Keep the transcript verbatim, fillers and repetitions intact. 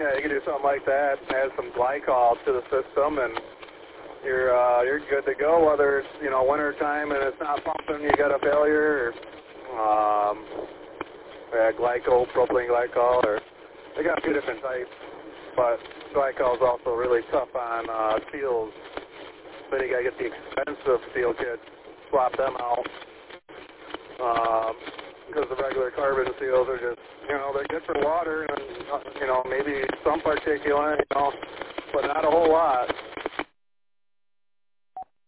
Yeah, you can do something like that, add some glycol to the system, and you're uh, you're good to go. Whether it's you know winter time and it's not pumping, you got a failure, or um, yeah, glycol, propylene glycol, or they got a few different types. But glycol is also really tough on uh, seals. Then you got to get the expensive seal kits, swap them out. Um, because the regular carbon seals are just, you know, they're good for water and, uh, you know, maybe some particulate, you know, but not a whole lot.